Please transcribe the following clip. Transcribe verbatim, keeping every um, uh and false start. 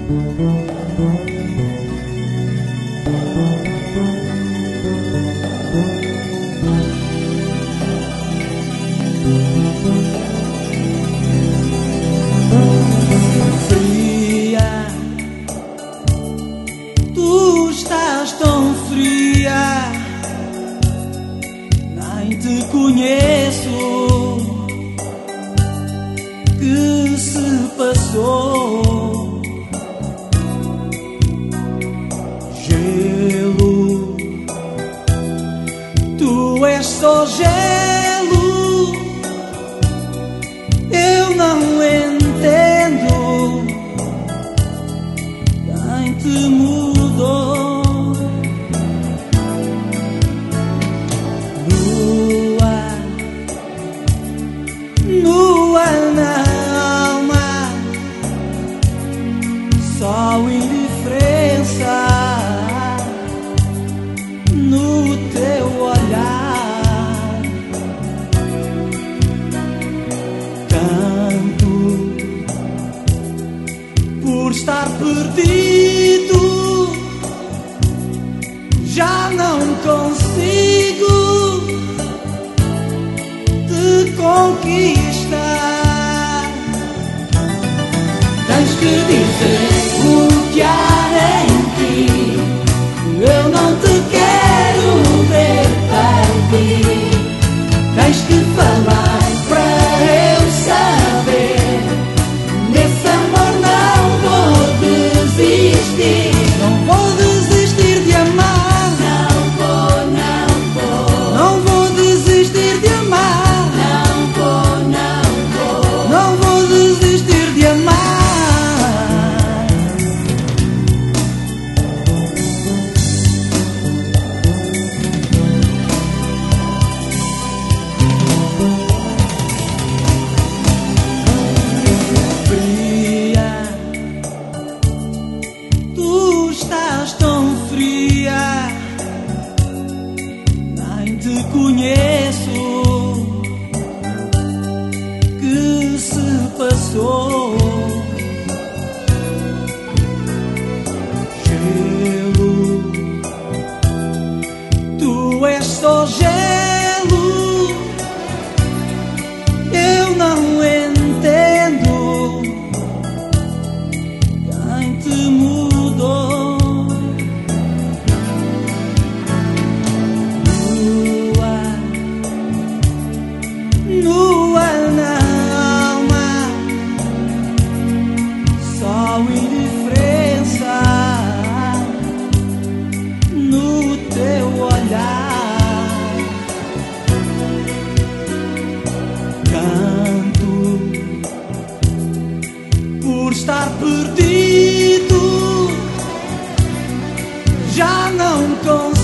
Fria, tu estás tão fria, nem te conheço. Que se passou? Gelo, tu és só gelo. Eu não entendo quem te mudou. Nua, nua na alma, só indiferença no teu olhar. Canto por estar perdido, já não consigo te conquistar. Tens que dizer o que há em ti, eu não te quero ver partir. Tens que falar para eu saber, nesse amor não vou desistir. Não vou desistir de amar, não vou, não vou. Não vou desistir de amar, não vou, não vou. Não vou desistir de amar. Fria, tu estás tão fria, nem te conheço. Que se passou? Gelo, tu és só gelo. Eu não entendo quem te mudou. Nua, nua na alma, só indiferença no teu olhar. Canto por estar perdido, já não consigo